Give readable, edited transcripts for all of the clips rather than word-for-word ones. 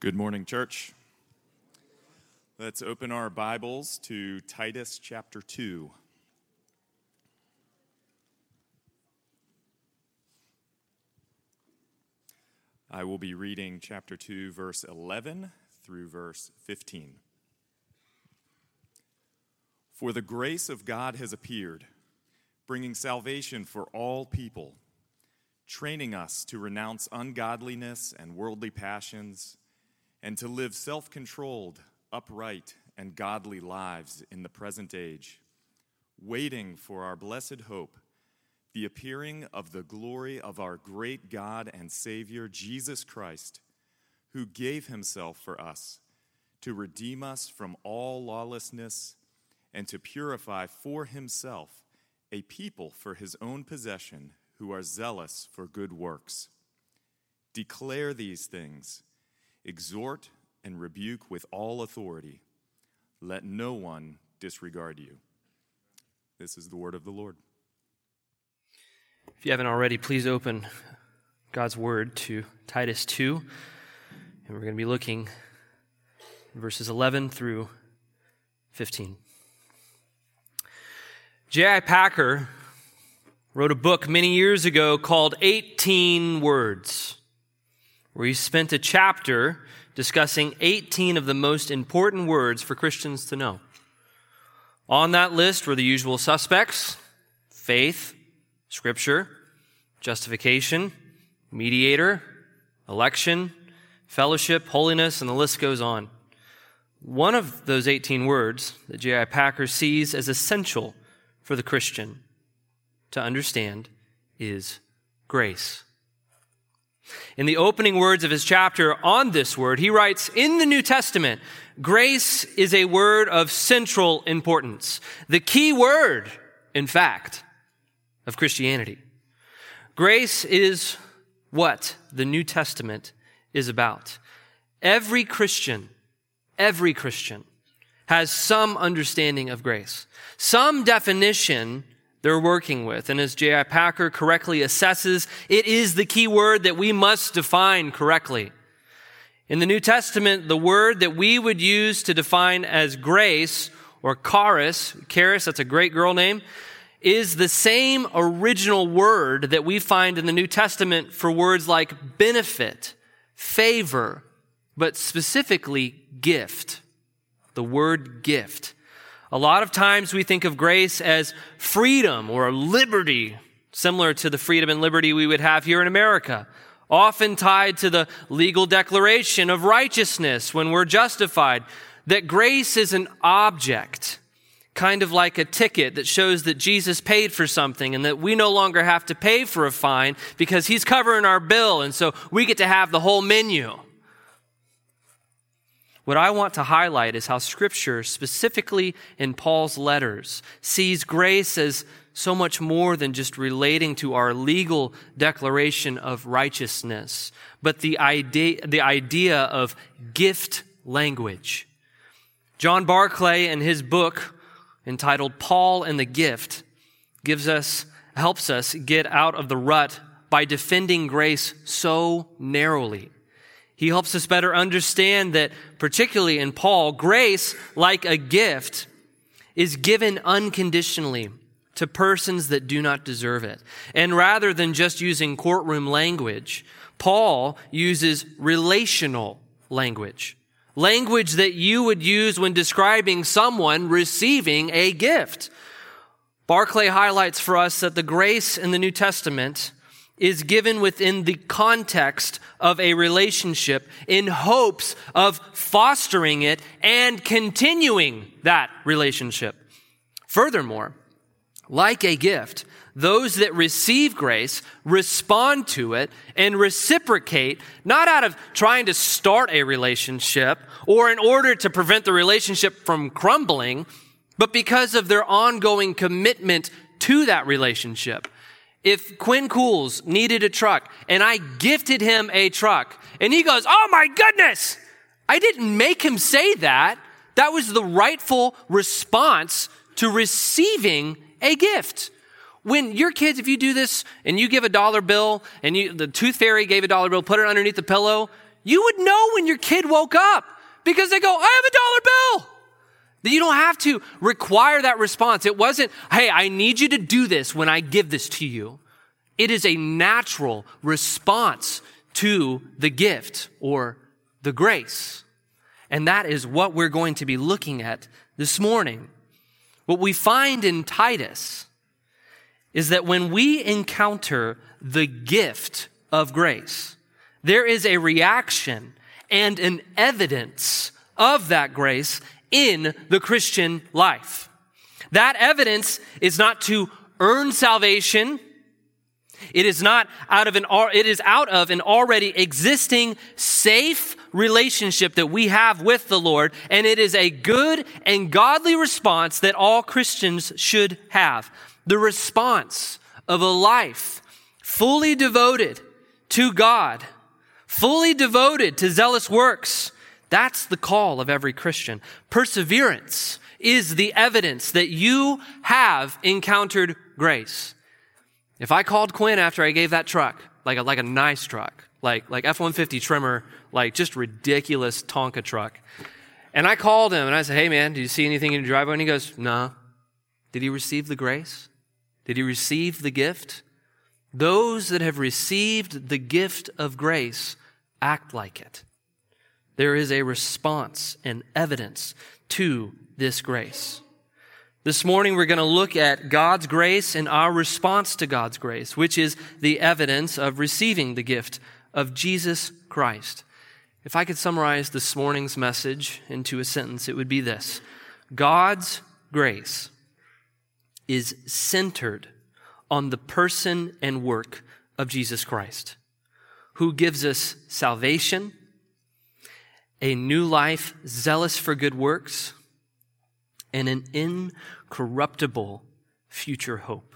Good morning, church. Let's open our Bibles to Titus chapter 2. I will be reading chapter 2, verse 11 through verse 15. For the grace of God has appeared, bringing salvation for all people, training us to renounce ungodliness and worldly passions, and to live self-controlled, upright, and godly lives in the present age, waiting for our blessed hope, the appearing of the glory of our great God and Savior, Jesus Christ, who gave himself for us to redeem us from all lawlessness and to purify for himself a people for his own possession who are zealous for good works. Declare these things. Exhort and rebuke with all authority. Let no one disregard you. This is the word of the Lord. If you haven't already, please open God's word to Titus 2. And we're going to be looking at verses 11 through 15. J.I. Packer wrote a book many years ago called 18 Words, where he spent a chapter discussing 18 of the most important words for Christians to know. On that list were the usual suspects: faith, scripture, justification, mediator, election, fellowship, holiness, and the list goes on. One of those 18 words that J.I. Packer sees as essential for the Christian to understand is grace. In the opening words of his chapter on this word, he writes, in the New Testament, grace is a word of central importance. The key word, in fact, of Christianity. Grace is what the New Testament is about. Every Christian has some understanding of grace, some definition they're working with. And as J.I. Packer correctly assesses, it is the key word that we must define correctly. In the New Testament, the word that we would use to define as grace, or charis, that's a great girl name, is the same original word that we find in the New Testament for words like benefit, favor, but specifically gift. The word gift. A lot of times we think of grace as freedom or liberty, similar to the freedom and liberty we would have here in America, often tied to the legal declaration of righteousness when we're justified. That grace is an object, kind of like a ticket that shows that Jesus paid for something and that we no longer have to pay for a fine because he's covering our bill, and so we get to have the whole menu. What I want to highlight is how Scripture, specifically in Paul's letters, sees grace as so much more than just relating to our legal declaration of righteousness, but the idea of gift language. John Barclay, in his book entitled Paul and the Gift, helps us get out of the rut by defending grace so narrowly. He helps us better understand that, particularly in Paul, grace, like a gift, is given unconditionally to persons that do not deserve it. And rather than just using courtroom language, Paul uses relational language. Language that you would use when describing someone receiving a gift. Barclay highlights for us that the grace in the New Testament is given within the context of a relationship in hopes of fostering it and continuing that relationship. Furthermore, like a gift, those that receive grace respond to it and reciprocate, not out of trying to start a relationship or in order to prevent the relationship from crumbling, but because of their ongoing commitment to that relationship. If Quinn Cools needed a truck and I gifted him a truck and he goes, "Oh my goodness," I didn't make him say that. That was the rightful response to receiving a gift. When your kids, if you do this and you give a dollar bill and the tooth fairy gave a dollar bill, put it underneath the pillow, You would know when your kid woke up because they go, I have a $1 bill. You don't have to require that response. It wasn't, hey, I need you to do this when I give this to you. It is a natural response to the gift or the grace. And that is what we're going to be looking at this morning. What we find in Titus is that when we encounter the gift of grace, there is a reaction and an evidence of that grace in the Christian life. That evidence is not to earn salvation. It is out of an already existing safe relationship that we have with the Lord, and it is a good and godly response that all Christians should have. The response of a life fully devoted to God, fully devoted to zealous works. That's the call of every Christian. Perseverance is the evidence that you have encountered grace. If I called Quinn after I gave that truck, like a nice truck, like F-150 trimmer, like just ridiculous Tonka truck, and I called him and I said, hey man, do you see anything in your driveway? And he goes, no. Did he receive the grace? Did he receive the gift? Those that have received the gift of grace act like it. There is a response and evidence to this grace. This morning, we're going to look at God's grace and our response to God's grace, which is the evidence of receiving the gift of Jesus Christ. If I could summarize this morning's message into a sentence, it would be this: God's grace is centered on the person and work of Jesus Christ, who gives us salvation, a new life zealous for good works, and an incorruptible future hope.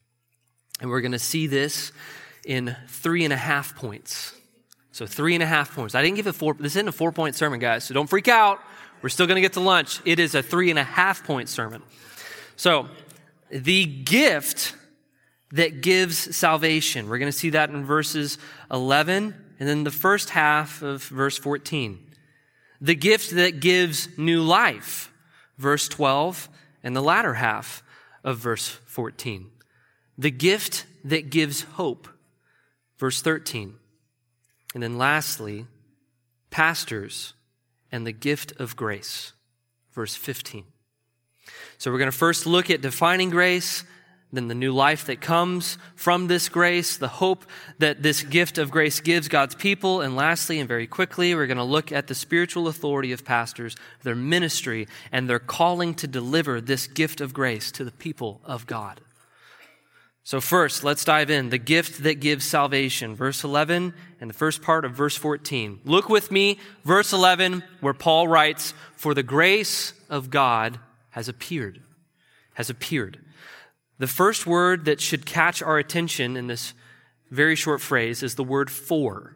And we're going to see this in 3.5 points. So 3.5 points. I didn't give it 4. This isn't a 4-point sermon, guys, so don't freak out. We're still going to get to lunch. It is a 3.5-point sermon. So the gift that gives salvation. We're going to see that in verses 11 and then the first half of verse 14. The gift that gives new life, verse 12, and the latter half of verse 14. The gift that gives hope, verse 13. And then lastly, pastors and the gift of grace, verse 15. So we're going to first look at defining grace, then the new life that comes from this grace, the hope that this gift of grace gives God's people, and lastly, and very quickly, we're going to look at the spiritual authority of pastors, their ministry, and their calling to deliver this gift of grace to the people of God. So first, let's dive in. The gift that gives salvation, verse 11 and the first part of verse 14. Look with me, verse 11, where Paul writes, "For the grace of God has appeared." Has appeared. The first word that should catch our attention in this very short phrase is the word for.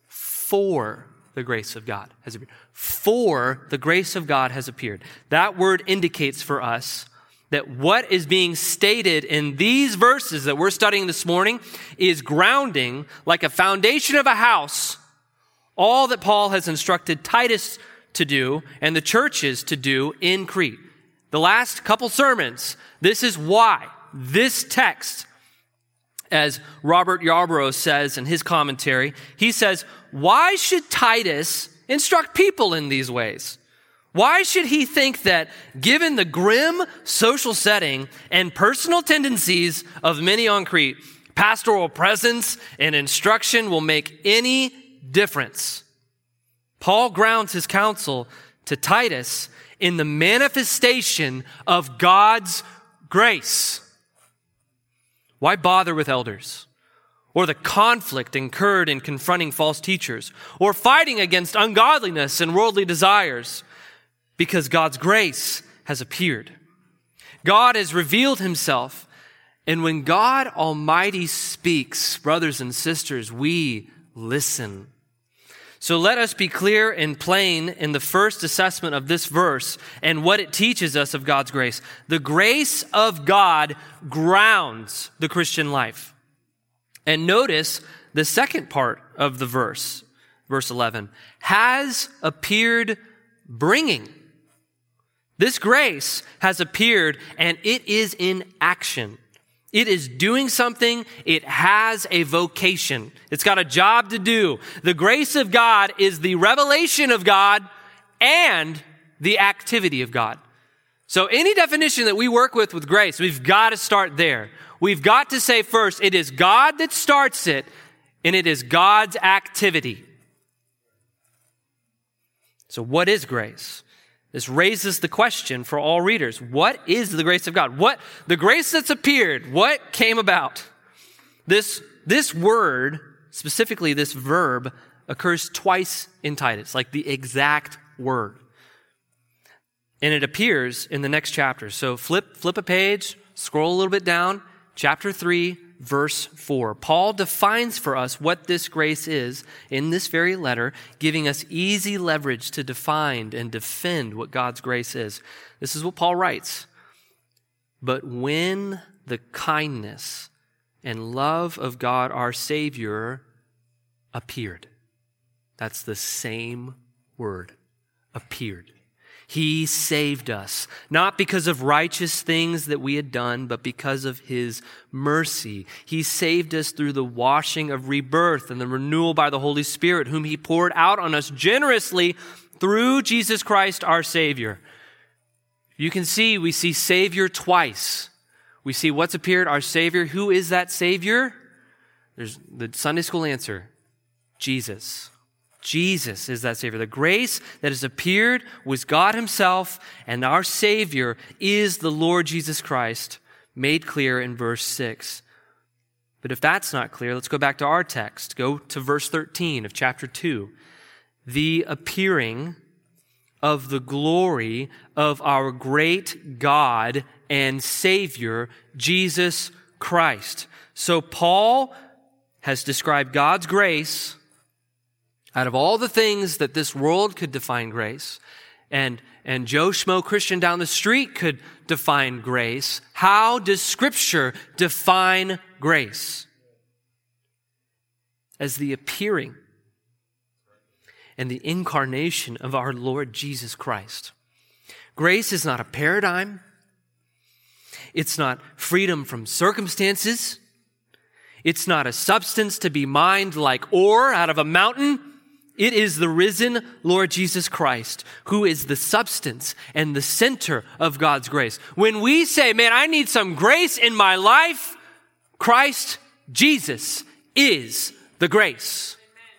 For the grace of God has appeared. For the grace of God has appeared. That word indicates for us that what is being stated in these verses that we're studying this morning is grounding, like a foundation of a house, all that Paul has instructed Titus to do and the churches to do in Crete. The last couple sermons, this is why. This text, as Robert Yarbrough says in his commentary, he says, why should Titus instruct people in these ways? Why should he think that, given the grim social setting and personal tendencies of many on Crete, pastoral presence and instruction will make any difference? Paul grounds his counsel to Titus in the manifestation of God's grace. Why bother with elders? Or the conflict incurred in confronting false teachers? Or fighting against ungodliness and worldly desires? Because God's grace has appeared. God has revealed himself. And when God Almighty speaks, brothers and sisters, we listen. So let us be clear and plain in the first assessment of this verse and what it teaches us of God's grace. The grace of God grounds the Christian life. And notice the second part of the verse, verse 11, has appeared bringing. This grace has appeared and it is in action. It is doing something. It has a vocation. It's got a job to do. The grace of God is the revelation of God and the activity of God. So any definition that we work with grace, we've got to start there. We've got to say first, it is God that starts it, and it is God's activity. So what is grace? This raises the question for all readers. What is the grace of God? The grace that's appeared, what came about? This word, specifically this verb, occurs twice in Titus, like the exact word. And it appears in the next chapter. So flip a page, scroll a little bit down, chapter 3, verse 4. Paul defines for us what this grace is in this very letter, giving us easy leverage to define and defend what God's grace is. This is what Paul writes. But when the kindness and love of God our Savior appeared. That's the same word, appeared. He saved us, not because of righteous things that we had done, but because of His mercy. He saved us through the washing of rebirth and the renewal by the Holy Spirit, whom He poured out on us generously through Jesus Christ our Savior. You can see, we see Savior twice. We see what's appeared, our Savior. Who is that Savior? There's the Sunday school answer, Jesus. Jesus is that Savior. The grace that has appeared was God Himself, and our Savior is the Lord Jesus Christ, made clear in verse 6. But if that's not clear, let's go back to our text. Go to verse 13 of chapter 2. The appearing of the glory of our great God and Savior, Jesus Christ. So Paul has described God's grace out of all the things that this world could define grace, and Joe Schmo Christian down the street could define grace. How does Scripture define grace? As the appearing and the incarnation of our Lord Jesus Christ. Grace is not a paradigm. It's not freedom from circumstances. It's not a substance to be mined like ore out of a mountain. It is the risen Lord Jesus Christ who is the substance and the center of God's grace. When we say, man, I need some grace in my life, Christ Jesus is the grace.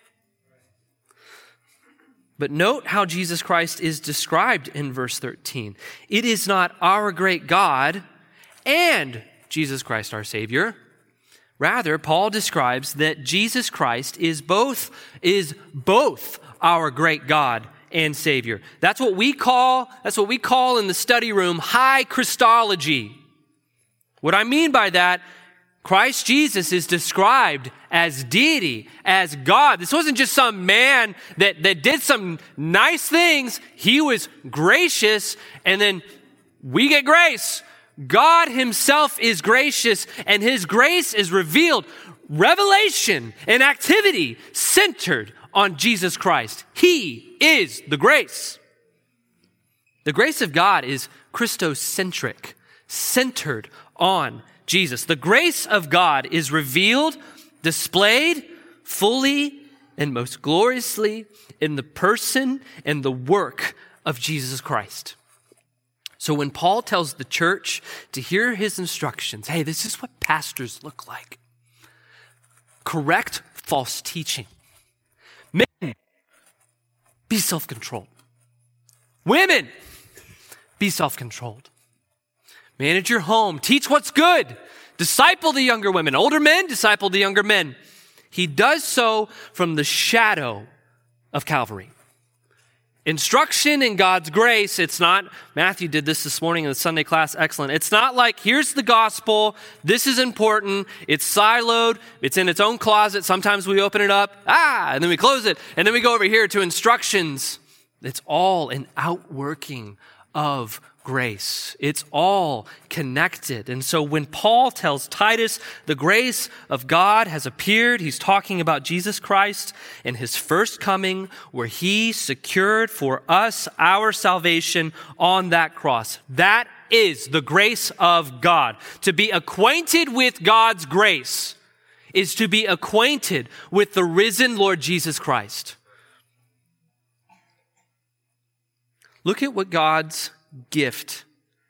But note how Jesus Christ is described in verse 13. It is not our great God and Jesus Christ our Savior. Rather, Paul describes that Jesus Christ is both our great God and Savior. That's what we call in the study room high Christology. What I mean by that, Christ Jesus is described as deity, as God. This wasn't just some man that did some nice things. He was gracious, and then we get grace. God Himself is gracious, and His grace is revealed. Revelation and activity centered on Jesus Christ. He is the grace. The grace of God is Christocentric, centered on Jesus. The grace of God is revealed, displayed fully and most gloriously in the person and the work of Jesus Christ. So when Paul tells the church to hear his instructions, hey, this is what pastors look like. Correct false teaching. Men, be self-controlled. Women, be self-controlled. Manage your home. Teach what's good. Disciple the younger women. Older men, disciple the younger men. He does so from the shadow of Calvary. Instruction in God's grace, it's not, Matthew did this morning in the Sunday class, excellent. It's not like, here's the gospel, this is important, it's siloed, it's in its own closet, sometimes we open it up, and then we close it, and then we go over here to instructions. It's all an outworking of grace. It's all connected. And so when Paul tells Titus the grace of God has appeared, he's talking about Jesus Christ and his first coming, where he secured for us our salvation on that cross. That is the grace of God. To be acquainted with God's grace is to be acquainted with the risen Lord Jesus Christ. Look at what God gifts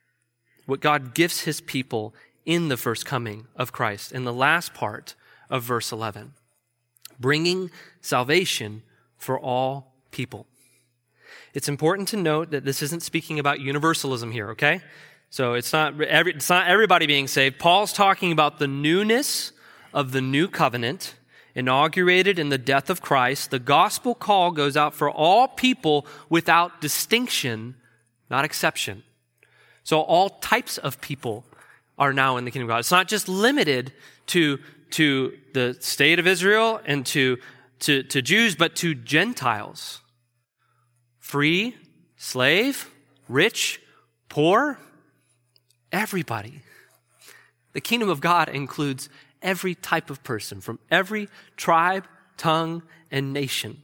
his people in the first coming of Christ, in the last part of verse 11. Bringing salvation for all people. It's important to note that this isn't speaking about universalism here, okay? So it's not everybody being saved. Paul's talking about the newness of the new covenant, inaugurated in the death of Christ. The gospel call goes out for all people without distinction, not exception. So all types of people are now in the kingdom of God. It's not just limited to the state of Israel and to Jews, but to Gentiles. Free, slave, rich, poor, everybody. The kingdom of God includes every type of person from every tribe, tongue, and nation.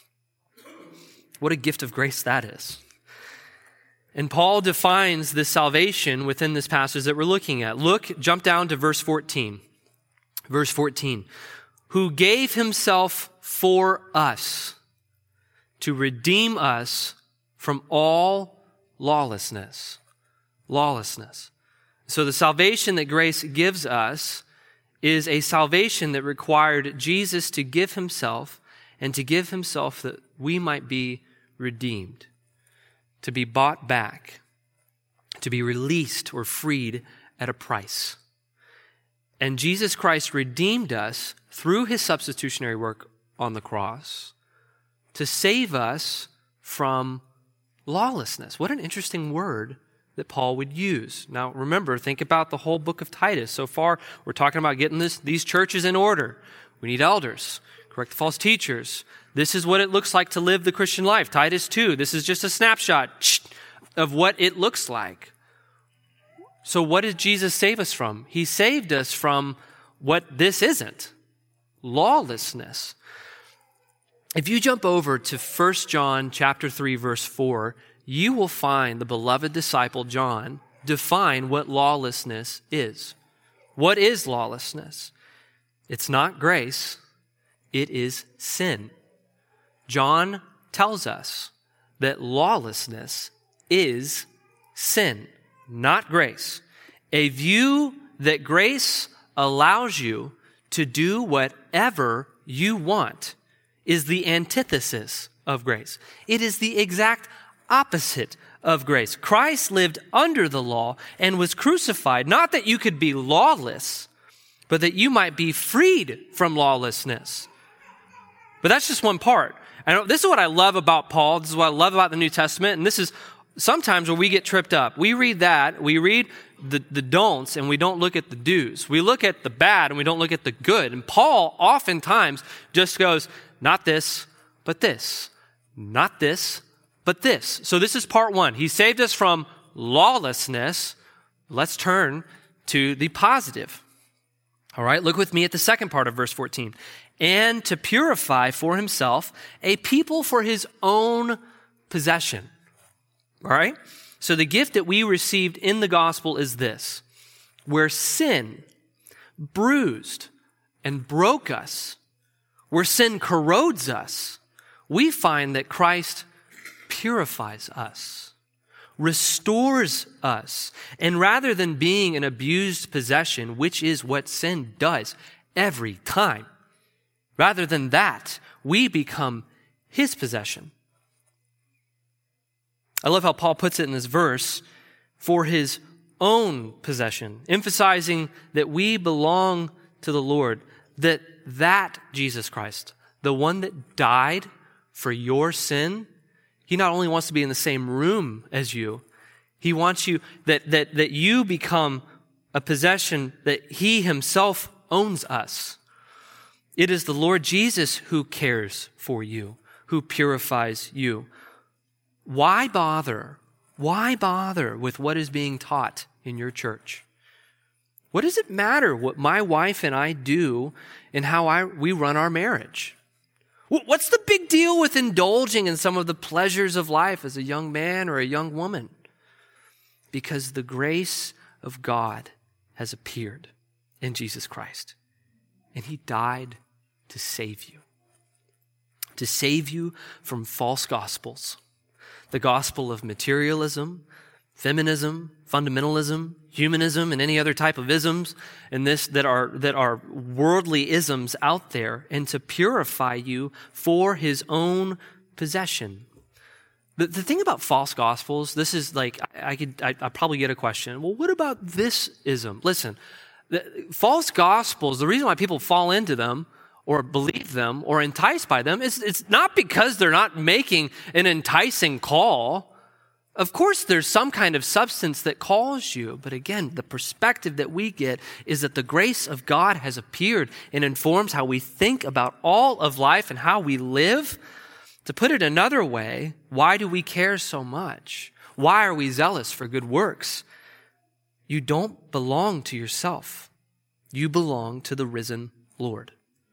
What a gift of grace that is. And Paul defines this salvation within this passage that we're looking at. Jump down to verse 14. Verse 14. Who gave himself for us to redeem us from all lawlessness. Lawlessness. So the salvation that grace gives us is a salvation that required Jesus to give himself, and to give himself that we might be redeemed, to be bought back, to be released or freed at a price. And Jesus Christ redeemed us through his substitutionary work on the cross to save us from lawlessness. What an interesting word that Paul would use. Now, remember, think about the whole book of Titus. So far, we're talking about getting these churches in order. We need elders, correct the false teachers. This is what it looks like to live the Christian life. Titus 2, this is just a snapshot of what it looks like. So what did Jesus save us from? He saved us from what this isn't, lawlessness. If you jump over to 1 John chapter 3, verse 4, you will find the beloved disciple John define what lawlessness is. What is lawlessness? It's not grace. It is sin. John tells us that lawlessness is sin, not grace. A view that grace allows you to do whatever you want is the antithesis of grace. It is the exact opposite of grace. Christ lived under the law and was crucified, not that you could be lawless, but that you might be freed from lawlessness. But that's just one part. This is what I love about Paul. This is what I love about the New Testament. And this is sometimes where we get tripped up. We read the don'ts and we don't look at the do's. We look at the bad and we don't look at the good. And Paul oftentimes just goes, not this, but this. Not this, but this. So this is part one. He saved us from lawlessness. Let's turn to the positive. All right, look with me at the second part of verse 14. And to purify for himself a people for his own possession. All right? So the gift that we received in the gospel is this. Where sin bruised and broke us, where sin corrodes us, we find that Christ purifies us, restores us. And rather than being an abused possession, which is what sin does every time, rather than that, we become his possession. I love how Paul puts it in this verse, for his own possession, emphasizing that we belong to the Lord, that Jesus Christ, the one that died for your sin, he not only wants to be in the same room as you, he wants you, that you become a possession that he himself owns us. It is the Lord Jesus who cares for you, who purifies you. Why bother Why bother with what is being taught in your church? What does it matter what my wife and I do and how we run our marriage? What's the big deal with indulging in some of the pleasures of life as a young man or a young woman? Because the grace of God has appeared in Jesus Christ, and he died to save you from false gospels, the gospel of materialism, feminism, fundamentalism, humanism, and any other type of isms and this that are worldly isms out there, and to purify you for his own possession. The thing about false gospels, this is like, I probably get a question. Well, what about this ism? Listen, false gospels, the reason why people fall into them or believe them or enticed by them is it's not because they're not making an enticing call. Of course, there's some kind of substance that calls you. But again, the perspective that we get is that the grace of God has appeared and informs how we think about all of life and how we live. To put it another way, why do we care so much? Why are we zealous for good works? You don't belong to yourself. You belong to the risen Lord.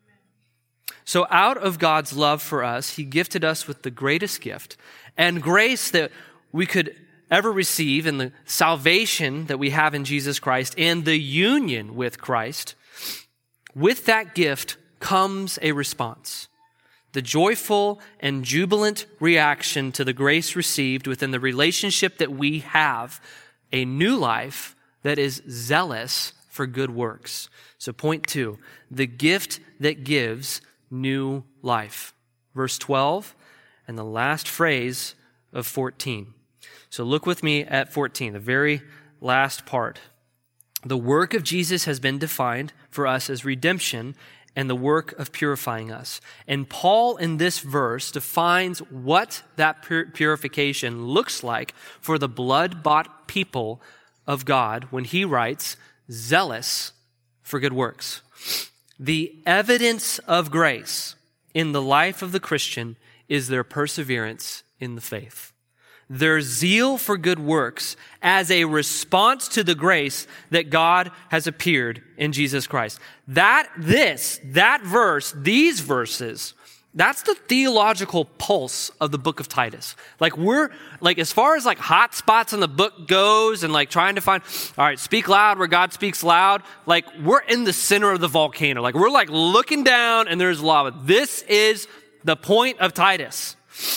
So out of God's love for us, he gifted us with the greatest gift and grace that we could ever receive in the salvation that we have in Jesus Christ and the union with Christ. With that gift comes a response. The joyful and jubilant reaction to the grace received within the relationship that we have, a new life that is zealous for good works. So point 2, the gift that gives new life. Verse 12 and the last phrase of 14. So look with me at 14, the very last part. The work of Jesus has been defined for us as redemption and the work of purifying us. And Paul in this verse defines what that purification looks like for the blood-bought people of God when he writes, zealous for good works. The evidence of grace in the life of the Christian is their perseverance in the faith. Their zeal for good works as a response to the grace that God has appeared in Jesus Christ. That verse, these verses, that's the theological pulse of the book of Titus. As far as hot spots in the book goes and trying to find, all right, speak loud where God speaks loud. We're in the center of the volcano. We're looking down and there's lava. This is the point of Titus.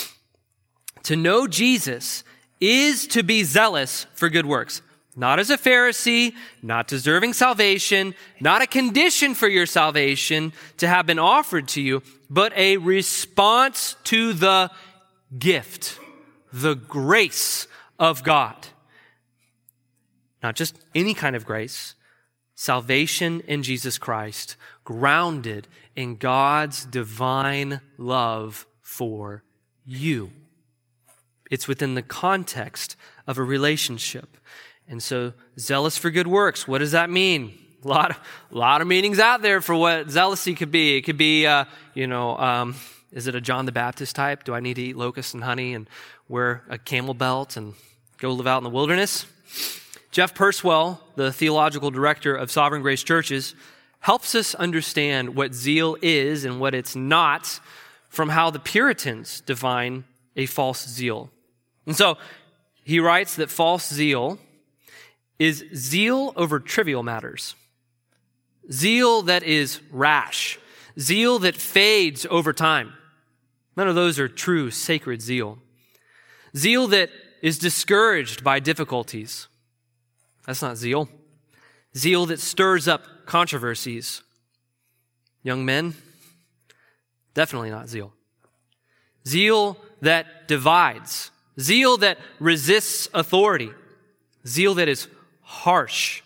To know Jesus is to be zealous for good works. Not as a Pharisee, not deserving salvation, not a condition for your salvation to have been offered to you, but a response to the gift, the grace of God. Not just any kind of grace, salvation in Jesus Christ, grounded in God's divine love for you. It's within the context of a relationship. And so, zealous for good works, what does that mean? A lot of meanings out there for what zealousy could be. It could be, is it a John the Baptist type? Do I need to eat locusts and honey and wear a camel belt and go live out in the wilderness? Jeff Purswell, the theological director of Sovereign Grace Churches, helps us understand what zeal is and what it's not from how the Puritans define a false zeal. And so he writes that false zeal is zeal over trivial matters. Zeal that is rash. Zeal that fades over time. None of those are true sacred zeal. Zeal that is discouraged by difficulties. That's not zeal. Zeal that stirs up controversies. Young men, definitely not zeal. Zeal that divides. Zeal that resists authority. Zeal that is harsh.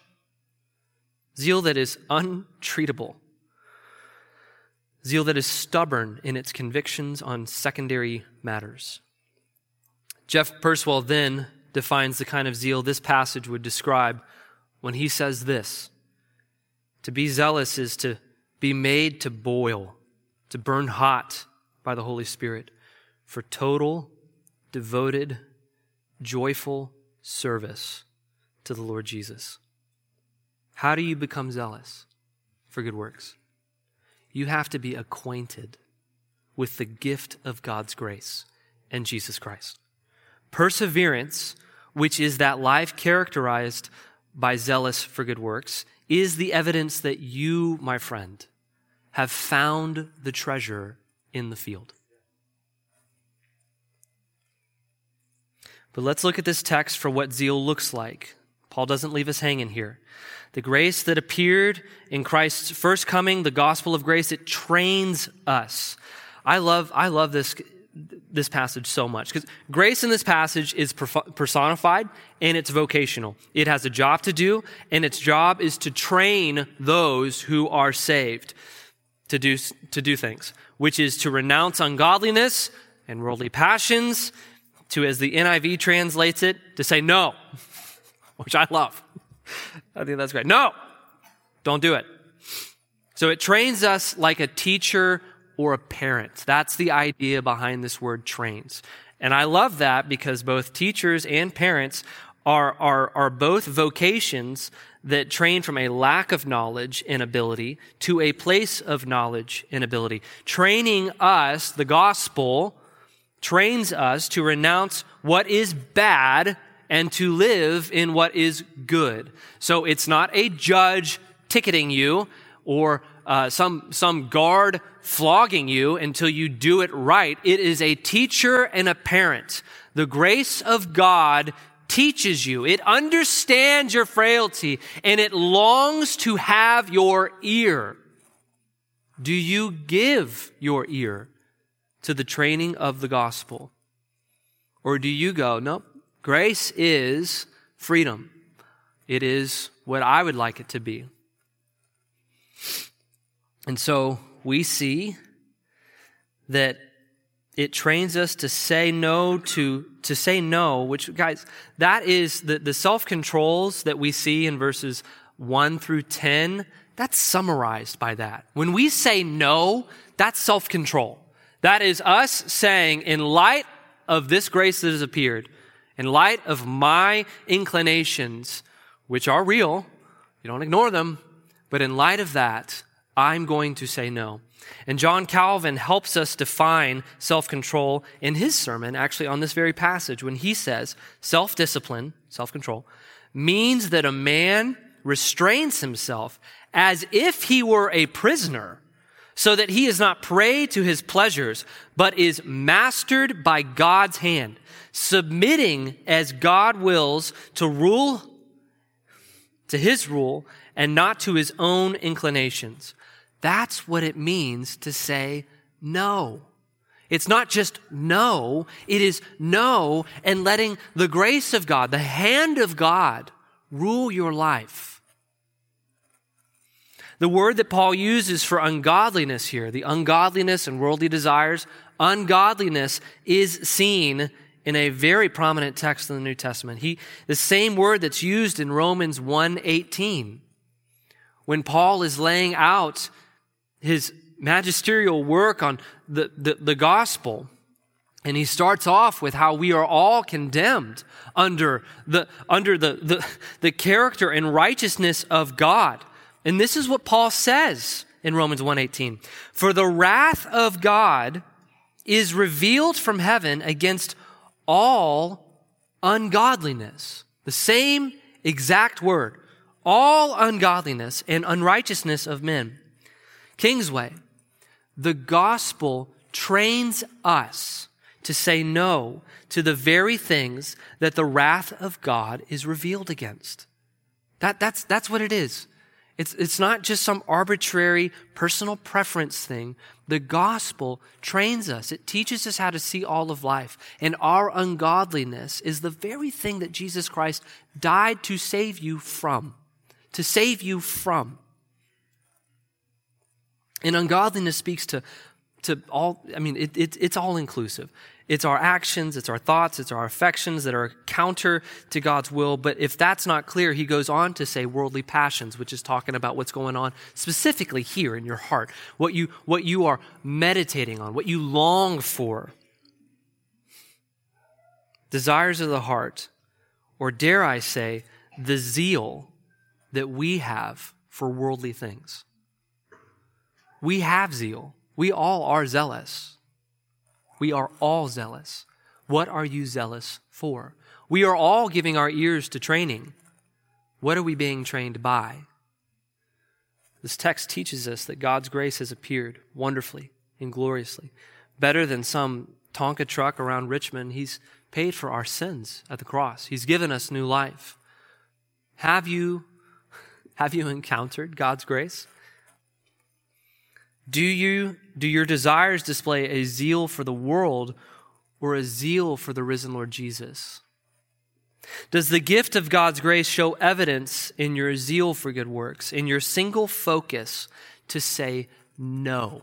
Zeal that is untreatable. Zeal that is stubborn in its convictions on secondary matters. Jeff Purswell then defines the kind of zeal this passage would describe when he says this: to be zealous is to be made to boil, to burn hot by the Holy Spirit for total, devoted, joyful service to the Lord Jesus. How do you become zealous for good works? You have to be acquainted with the gift of God's grace and Jesus Christ. Perseverance, which is that life characterized by zealous for good works, is the evidence that you, my friend, have found the treasure in the field. But let's look at this text for what zeal looks like. Paul doesn't leave us hanging here. The grace that appeared in Christ's first coming, the gospel of grace, it trains us. I love this passage so much because grace in this passage is personified and it's vocational. It has a job to do, and its job is to train those who are saved to do things, which is to renounce ungodliness and worldly passions, to, as the NIV translates it, to say no, which I love. I think that's great. No, don't do it. So it trains us like a teacher or a parent. That's the idea behind this word trains. And I love that because both teachers and parents are both vocations that train from a lack of knowledge and ability to a place of knowledge and ability. Training us, the gospel, trains us to renounce what is bad and to live in what is good. So it's not a judge ticketing you or some guard flogging you until you do it right. It is a teacher and a parent. The grace of God teaches you. It understands your frailty and it longs to have your ear. Do you give your ear to the training of the gospel? Or do you go, nope, grace is freedom. It is what I would like it to be. And so we see that it trains us to say no to say no, which, guys, that is the self-controls that we see in verses 1 through 10. That's summarized by that. When we say no, that's self-control. That is us saying, in light of this grace that has appeared, in light of my inclinations, which are real, you don't ignore them, but in light of that, I'm going to say no. And John Calvin helps us define self-control in his sermon, actually on this very passage, when he says self-discipline, self-control, means that a man restrains himself as if he were a prisoner, so that he is not prey to his pleasures, but is mastered by God's hand, submitting as God wills to rule, to his rule, and not to his own inclinations. That's what it means to say no. It's not just no, it is no and letting the grace of God, the hand of God, rule your life. The word that Paul uses for ungodliness here, the ungodliness and worldly desires, ungodliness is seen in a very prominent text in the New Testament. The same word that's used in Romans 1:18. When Paul is laying out his magisterial work on the gospel, and he starts off with how we are all condemned under the character and righteousness of God. And this is what Paul says in Romans 1:18. For the wrath of God is revealed from heaven against all ungodliness. The same exact word. All ungodliness and unrighteousness of men. Kingsway, the gospel trains us to say no to the very things that the wrath of God is revealed against. That's what it is. It's not just some arbitrary personal preference thing. The gospel trains us. It teaches us how to see all of life. And our ungodliness is the very thing that Jesus Christ died to save you from. To save you from. And ungodliness speaks to all, it's all inclusive. It's our actions, it's our thoughts, it's our affections that are counter to God's will. But if that's not clear, he goes on to say worldly passions, which is talking about what's going on specifically here in your heart, what you are meditating on, what you long for. desires of the heart, or dare I say, the zeal that we have for worldly things. We have zeal. We all are zealous. We are all zealous. What are you zealous for? We are all giving our ears to training. What are we being trained by? This text teaches us that God's grace has appeared wonderfully and gloriously. Better than some Tonka truck around Richmond, He's paid for our sins at the cross. He's given us new life. Have you encountered God's grace? Do your desires display a zeal for the world or a zeal for the risen Lord Jesus? Does the gift of God's grace show evidence in your zeal for good works, in your single focus to say no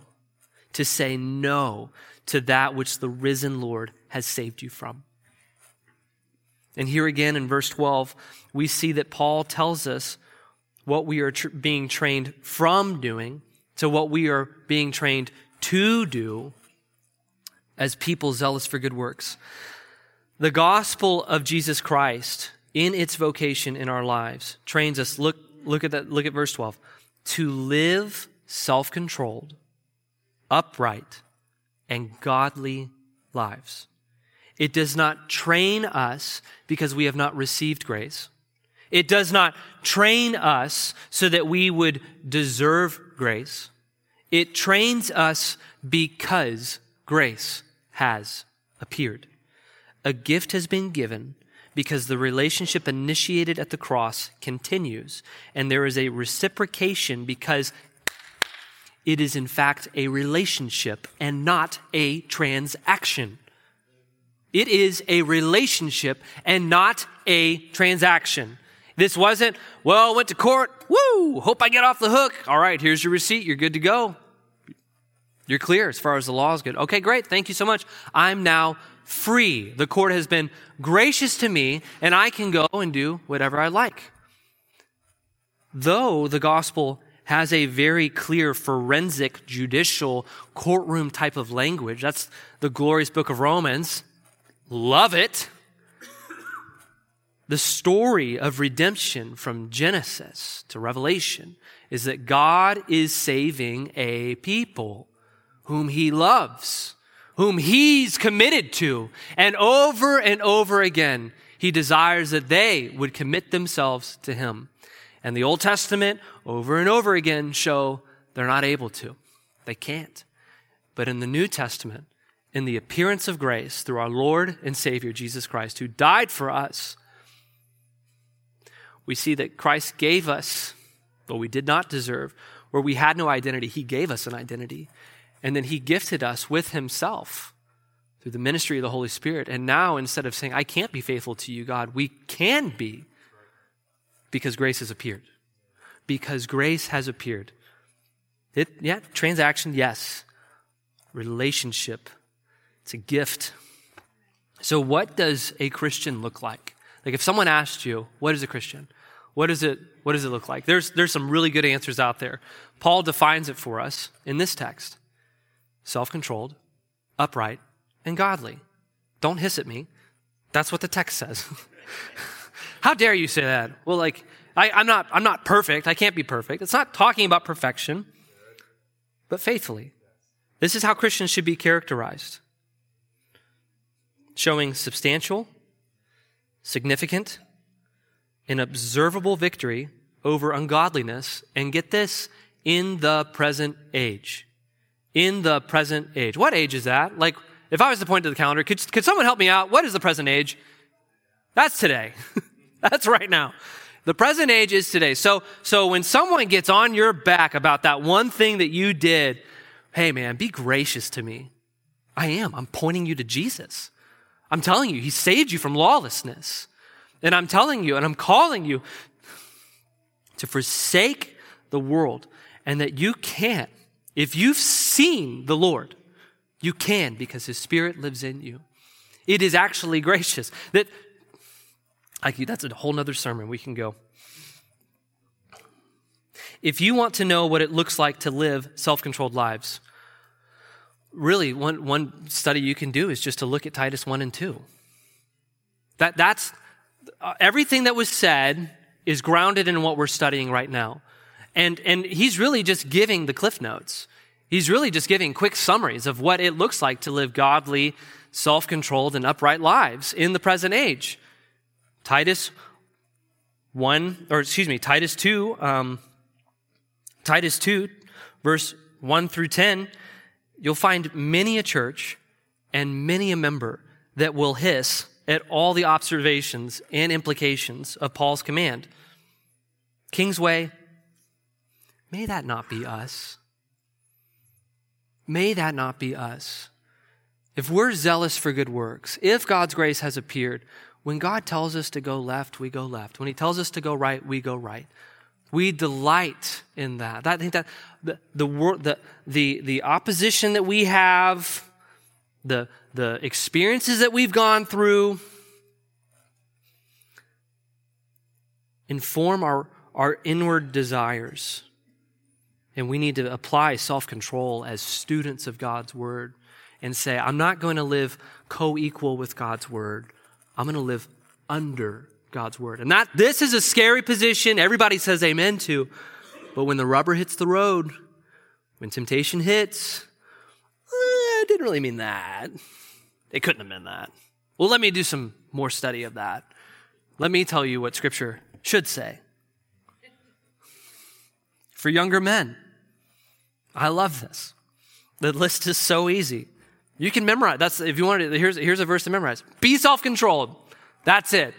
to that which the risen Lord has saved you from? And here again in verse 12, we see that Paul tells us what we are being trained from doing to what we are being trained to do as people zealous for good works. The gospel of Jesus Christ in its vocation in our lives trains us, look at verse 12, to live self-controlled, upright, and godly lives. It does not train us because we have not received grace. It does not train us so that we would deserve grace. It trains us because grace has appeared. A gift has been given because the relationship initiated at the cross continues, and there is a reciprocation because it is in fact a relationship and not a transaction. It is a relationship and not a transaction. This wasn't, well, went to court, woo, hope I get off the hook. All right, here's your receipt, you're good to go. You're clear as far as the law is good. Okay, great, thank you so much. I'm now free. The court has been gracious to me, and I can go and do whatever I like. Though the gospel has a very clear forensic, judicial, courtroom type of language, that's the glorious book of Romans. Love it. The story of redemption from Genesis to Revelation is that God is saving a people whom He loves, whom He's committed to. And over again, He desires that they would commit themselves to Him. And the Old Testament, over and over again, show they're not able to. They can't. But in the New Testament, in the appearance of grace through our Lord and Savior, Jesus Christ, who died for us, we see that Christ gave us what we did not deserve, where we had no identity. He gave us an identity. And then He gifted us with Himself through the ministry of the Holy Spirit. And now, instead of saying, I can't be faithful to you, God, we can be, because grace has appeared. Because grace has appeared. Transaction, yes. Relationship, it's a gift. So what does a Christian look like? Like if someone asked you, what is a Christian? What does it look like? There's some really good answers out there. Paul defines it for us in this text. Self-controlled, upright, and godly. Don't hiss at me. That's what the text says. How dare you say that? Well, I'm not perfect. I can't be perfect. It's not talking about perfection, but faithfully. This is how Christians should be characterized. Showing substantial, significant, and observable victory over ungodliness, and get this, in the present age. In the present age. What age is that? Like, if I was to point to the calendar, could someone help me out? What is the present age? That's today. That's right now. The present age is today. So when someone gets on your back about that one thing that you did, hey man, be gracious to me. I am. I'm pointing you to Jesus. I'm telling you, He saved you from lawlessness. And I'm telling you, and I'm calling you to forsake the world, and that you can. If you've seen the Lord, you can, because His Spirit lives in you. It is actually gracious. That's a whole nother sermon. We can go. If you want to know what it looks like to live self-controlled lives, really one study you can do is just to look at Titus 1 and 2. That's everything that was said is grounded in what we're studying right now. And he's really just giving the cliff notes. He's really just giving quick summaries of what it looks like to live godly, self-controlled, and upright lives in the present age. Titus 2, verse 1 through 10, you'll find many a church and many a member that will hiss at all the observations and implications of Paul's command. Kingsway, may that not be us. May that not be us. If we're zealous for good works, if God's grace has appeared, when God tells us to go left, we go left. When he tells us to go right, we go right. We delight in that. I think that the opposition that we have, the experiences that we've gone through, inform our inward desires. And we need to apply self-control as students of God's word and say, I'm not going to live co-equal with God's word. I'm going to live under God's word. And this is a scary position. Everybody says amen to. But when the rubber hits the road, when temptation hits, I didn't really mean that. It couldn't have meant that. Well, let me do some more study of that. Let me tell you what Scripture should say. For younger men, I love this. The list is so easy. You can memorize. That's if you want to. Here's a verse to memorize. Be self-controlled. That's it.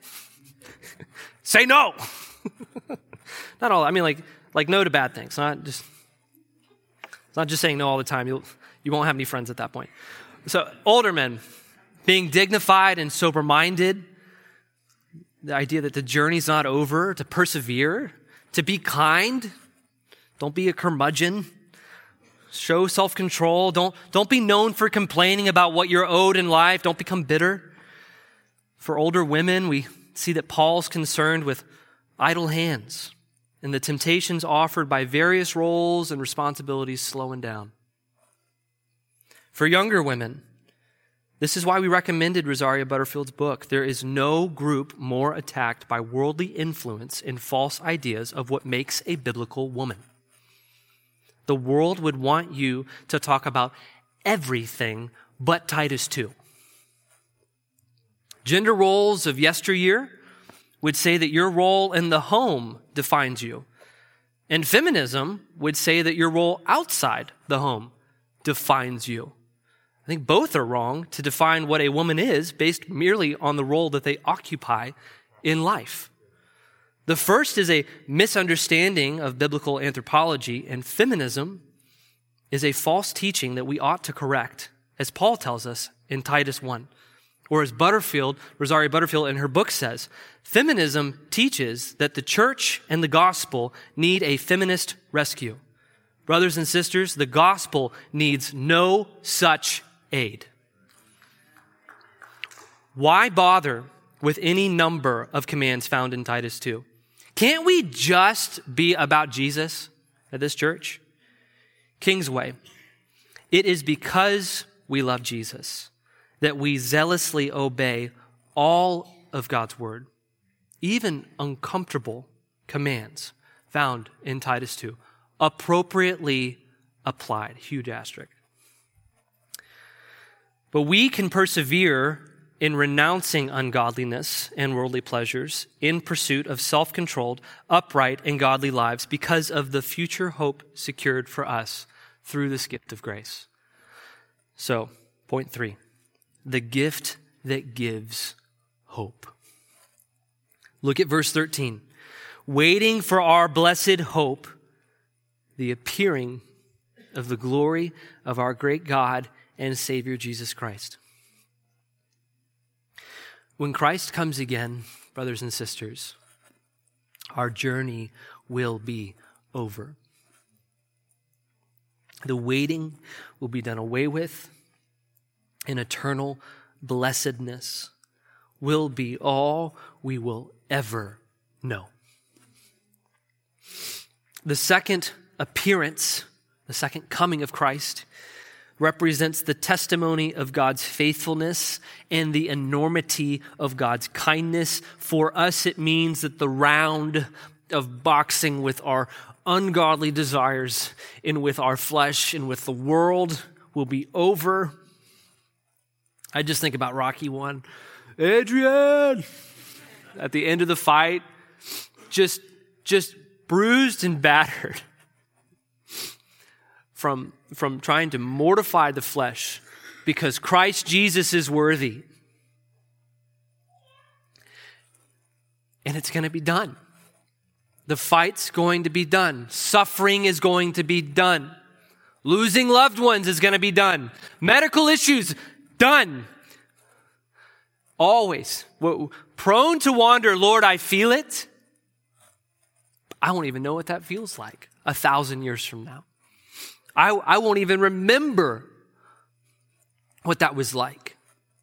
Say no. Not all. I mean, like no to bad things. It's not just saying no all the time. You won't have any friends at that point. So older men, being dignified and sober-minded. The idea that the journey's not over. To persevere. To be kind. Don't be a curmudgeon. Show self-control. Don't be known for complaining about what you're owed in life. Don't become bitter. For older women, we see that Paul's concerned with idle hands and the temptations offered by various roles and responsibilities slowing down. For younger women, this is why we recommended Rosaria Butterfield's book. There is no group more attacked by worldly influence and false ideas of what makes a biblical woman. The world would want you to talk about everything but Titus 2. Gender roles of yesteryear would say that your role in the home defines you. And feminism would say that your role outside the home defines you. I think both are wrong to define what a woman is based merely on the role that they occupy in life. The first is a misunderstanding of biblical anthropology, and feminism is a false teaching that we ought to correct, as Paul tells us in Titus 1. Or as Rosaria Butterfield in her book says, feminism teaches that the church and the gospel need a feminist rescue. Brothers and sisters, the gospel needs no such aid. Why bother with any number of commands found in Titus 2? Can't we just be about Jesus at this church? Kingsway, it is because we love Jesus that we zealously obey all of God's word, even uncomfortable commands found in Titus 2, appropriately applied. Huge asterisk. But we can persevere in renouncing ungodliness and worldly pleasures in pursuit of self-controlled, upright, and godly lives because of the future hope secured for us through this gift of grace. So, point 3, the gift that gives hope. Look at verse 13. Waiting for our blessed hope, the appearing of the glory of our great God and Savior Jesus Christ. When Christ comes again, brothers and sisters, our journey will be over. The waiting will be done away with, and eternal blessedness will be all we will ever know. The second appearance, the second coming of Christ, represents the testimony of God's faithfulness and the enormity of God's kindness. For us, it means that the round of boxing with our ungodly desires and with our flesh and with the world will be over. I just think about Rocky 1. Adrian! At the end of the fight, just bruised and battered from trying to mortify the flesh because Christ Jesus is worthy. And it's going to be done. The fight's going to be done. Suffering is going to be done. Losing loved ones is going to be done. Medical issues, done. Always. Prone to wander, Lord, I feel it. I won't even know what that feels like 1,000 years from now. I won't even remember what that was like.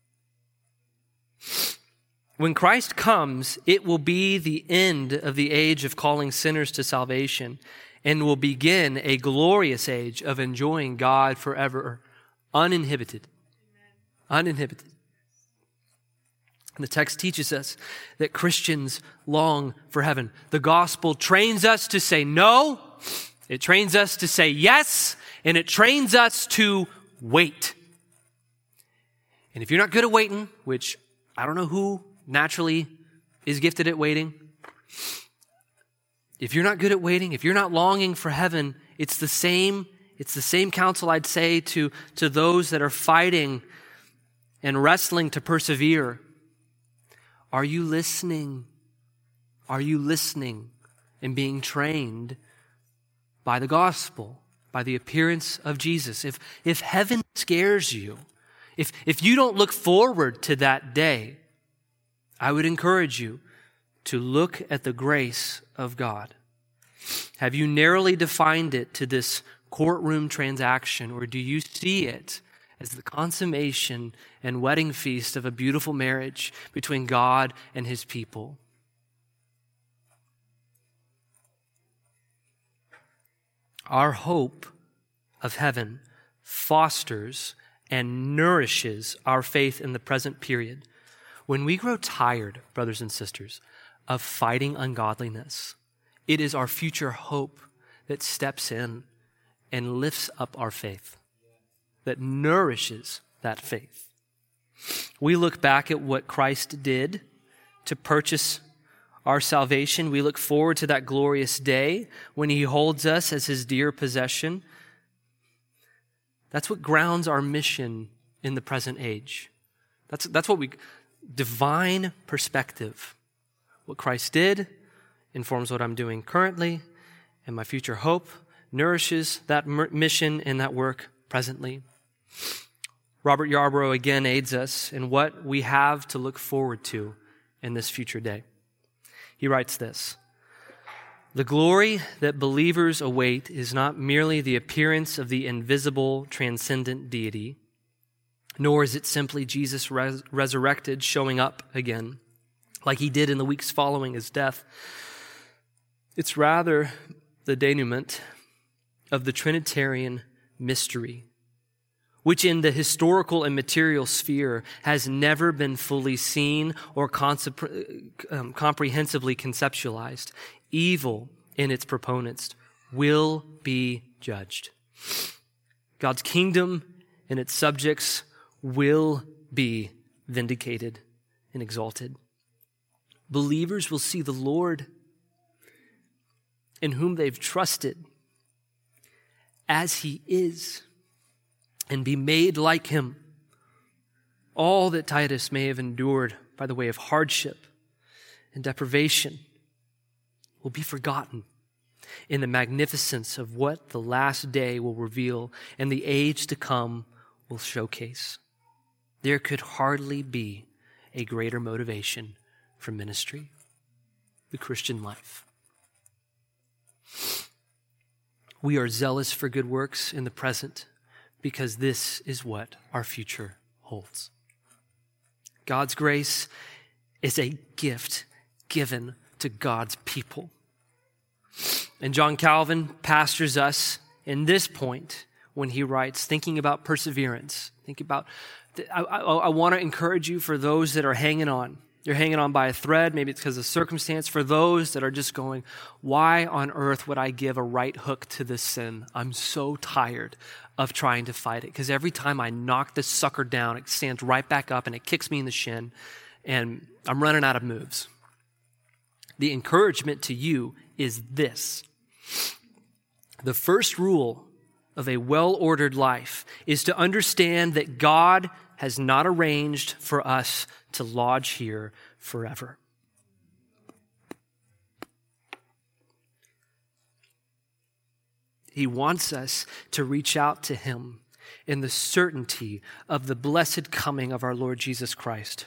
When Christ comes, it will be the end of the age of calling sinners to salvation and will begin a glorious age of enjoying God forever, uninhibited. Uninhibited. And the text teaches us that Christians long for heaven. The gospel trains us to say no, it trains us to say yes, and it trains us to wait. And if you're not good at waiting, which I don't know who naturally is gifted at waiting, if you're not good at waiting, if you're not longing for heaven, it's the same counsel I'd say to those that are fighting and wrestling to persevere. Are you listening? Are you listening and being trained by the gospel, by the appearance of Jesus? If heaven scares you, if you don't look forward to that day, I would encourage you to look at the grace of God. Have you narrowly defined it to this courtroom transaction, or do you see it as the consummation and wedding feast of a beautiful marriage between God and His people? Our hope of heaven fosters and nourishes our faith in the present period. When we grow tired, brothers and sisters, of fighting ungodliness, it is our future hope that steps in and lifts up our faith, that nourishes that faith. We look back at what Christ did to purchase our salvation. We look forward to that glorious day when He holds us as His dear possession. That's what grounds our mission in the present age. That's what divine perspective. What Christ did informs what I'm doing currently, and my future hope nourishes that mission and that work presently. Robert Yarbrough again aids us in what we have to look forward to in this future day. He writes this: "The glory that believers await is not merely the appearance of the invisible, transcendent deity, nor is it simply Jesus resurrected showing up again, like He did in the weeks following His death. It's rather the denouement of the Trinitarian mystery, which in the historical and material sphere has never been fully seen or comprehensively conceptualized. Evil in its proponents will be judged. God's kingdom and its subjects will be vindicated and exalted. Believers will see the Lord in whom they've trusted as He is and be made like Him. All that Titus may have endured by the way of hardship and deprivation will be forgotten in the magnificence of what the last day will reveal and the age to come will showcase. There could hardly be a greater motivation for ministry, the Christian life. We are zealous for good works in the present because this is what our future holds. God's grace is a gift given to God's people. And John Calvin pastors us in this point when he writes, thinking about perseverance. I want to encourage you, for those that are hanging on. You're hanging on by a thread. Maybe it's because of circumstance. For those that are just going, why on earth would I give a right hook to this sin? I'm so tired of trying to fight it, because every time I knock this sucker down, it stands right back up and it kicks me in the shin, and I'm running out of moves. The encouragement to you is this. The first rule of a well-ordered life is to understand that God has not arranged for us to lodge here forever. He wants us to reach out to him in the certainty of the blessed coming of our Lord Jesus Christ.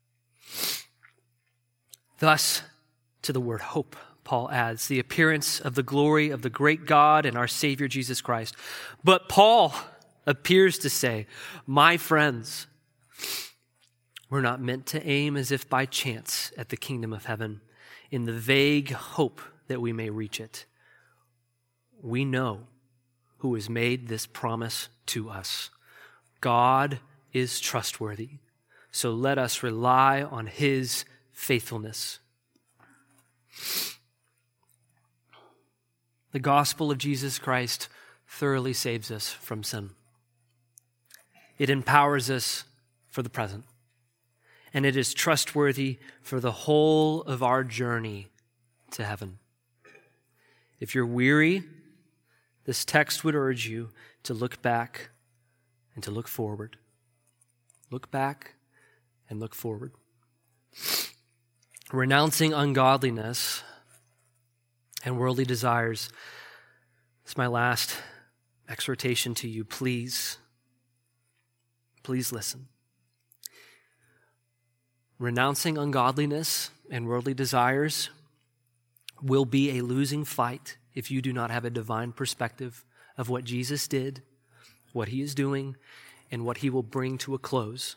Thus, to the word hope, Paul adds, the appearance of the glory of the great God and our Savior Jesus Christ. But Paul appears to say, my friends, we're not meant to aim as if by chance at the kingdom of heaven in the vague hope that we may reach it. We know who has made this promise to us. God is trustworthy, so let us rely on his faithfulness. The gospel of Jesus Christ thoroughly saves us from sin. It empowers us for the present, and it is trustworthy for the whole of our journey to heaven. If you're weary, this text would urge you to look back and to look forward. Look back and look forward. Renouncing ungodliness and worldly desires. This is my last exhortation to you. Please listen. Renouncing ungodliness and worldly desires will be a losing fight if you do not have a divine perspective of what Jesus did, what he is doing, and what he will bring to a close.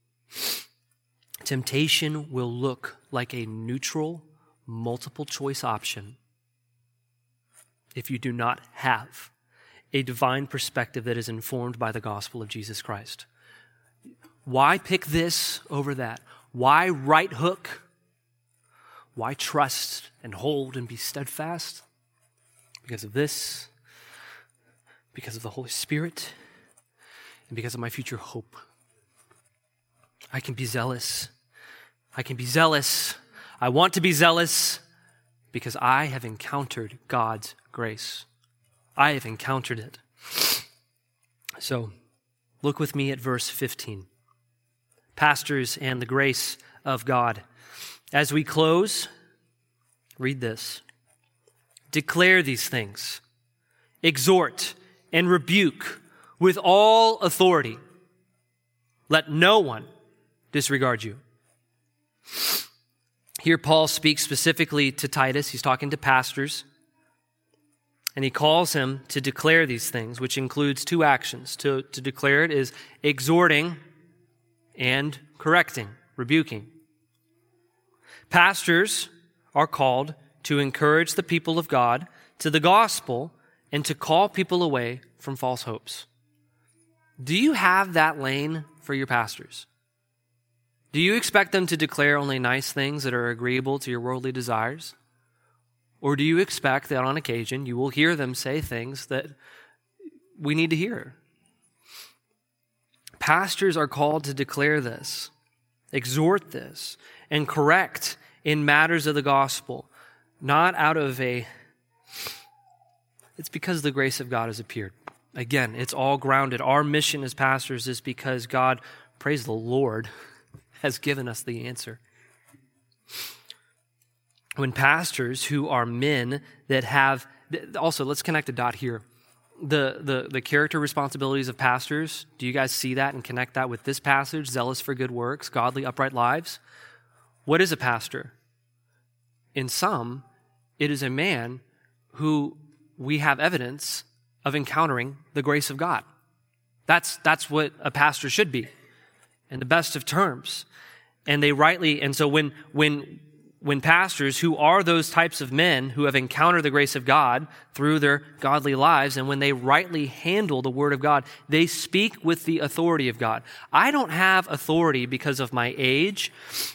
Temptation will look like a neutral, multiple choice option if you do not have a divine perspective that is informed by the gospel of Jesus Christ. Why pick this over that? Why right hook? Why trust and hold and be steadfast? Because of this, because of the Holy Spirit, and because of my future hope. I can be zealous. I can be zealous. I want to be zealous because I have encountered God's grace. I have encountered it. So, look with me at verse 15. Pastors and the grace of God. As we close, read this. Declare these things. Exhort and rebuke with all authority. Let no one disregard you. Here Paul speaks specifically to Titus. He's talking to pastors. And he calls him to declare these things, which includes two actions. To declare it is exhorting and correcting, rebuking. Pastors are called to encourage the people of God to the gospel and to call people away from false hopes. Do you have that lane for your pastors? Do you expect them to declare only nice things that are agreeable to your worldly desires? Or do you expect that on occasion you will hear them say things that we need to hear? Pastors are called to declare this, exhort this, and correct in matters of the gospel, not out of it's because the grace of God has appeared. Again, it's all grounded. Our mission as pastors is because God, praise the Lord, has given us the answer. When pastors who are men that have, also let's connect a dot here. The character responsibilities of pastors, do you guys see that and connect that with this passage? Zealous for good works, godly, upright lives. What is a pastor? In some, it is a man who we have evidence of encountering the grace of God. That's what a pastor should be, in the best of terms. And they rightly, and so when when pastors, who are those types of men who have encountered the grace of God through their godly lives, and when they rightly handle the Word of God, they speak with the authority of God. I don't have authority because of my age,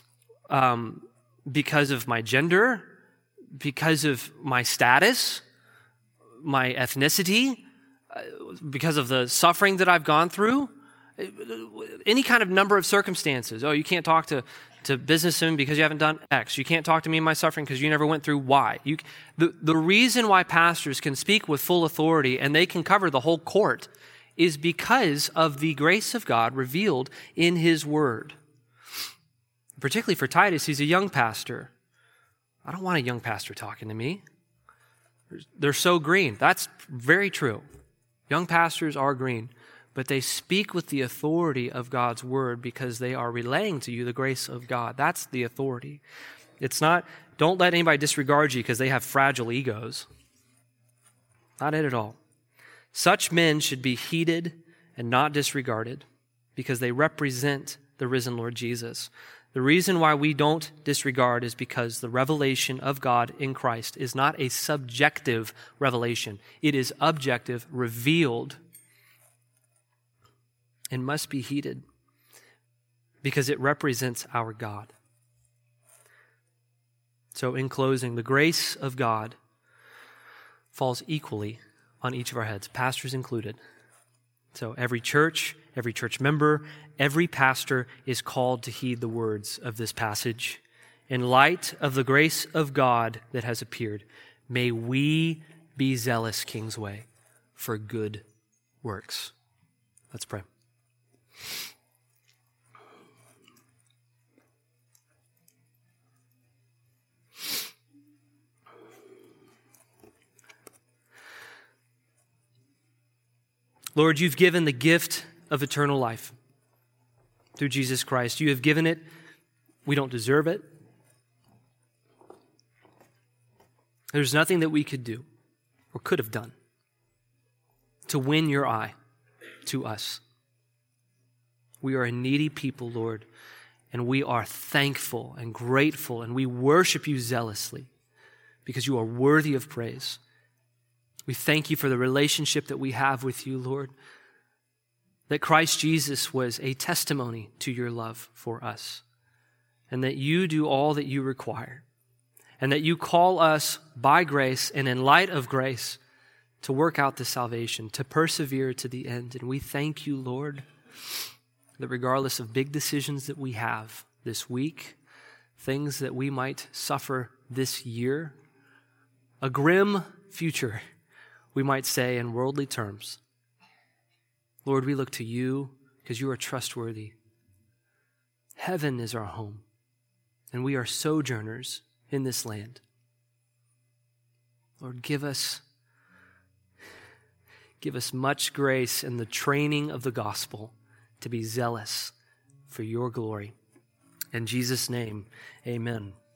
because of my gender, because of my status, my ethnicity, because of the suffering that I've gone through, any kind of number of circumstances. Oh, you can't talk to businessmen because you haven't done X. You can't talk to me in my suffering because you never went through Y. The reason why pastors can speak with full authority and they can cover the whole court is because of the grace of God revealed in His Word. Particularly for Titus, he's a young pastor. I don't want a young pastor talking to me. They're so green. That's very true. Young pastors are green, but they speak with the authority of God's Word because they are relaying to you the grace of God. That's the authority. It's not, don't let anybody disregard you because they have fragile egos. Not it at all. Such men should be heeded and not disregarded because they represent the risen Lord Jesus. The reason why we don't disregard is because the revelation of God in Christ is not a subjective revelation. It is objective, revealed, and must be heeded because it represents our God. So in closing, the grace of God falls equally on each of our heads, pastors included. So every church member, every pastor is called to heed the words of this passage. In light of the grace of God that has appeared, may we be zealous, Kingsway, for good works. Let's pray. Lord, you've given the gift of eternal life through Jesus Christ. You have given it. We don't deserve it. There's nothing that we could do or could have done to win your eye to us. We are a needy people, Lord, and we are thankful and grateful, and we worship you zealously because you are worthy of praise. We thank you for the relationship that we have with you, Lord, that Christ Jesus was a testimony to your love for us, and that you do all that you require, and that you call us by grace and in light of grace to work out the salvation, to persevere to the end. And we thank you, Lord, that regardless of big decisions that we have this week, things that we might suffer this year, a grim future, we might say in worldly terms, Lord, we look to you because you are trustworthy. Heaven is our home, and we are sojourners in this land. Lord, give us much grace in the training of the gospel to be zealous for your glory. In Jesus' name, amen.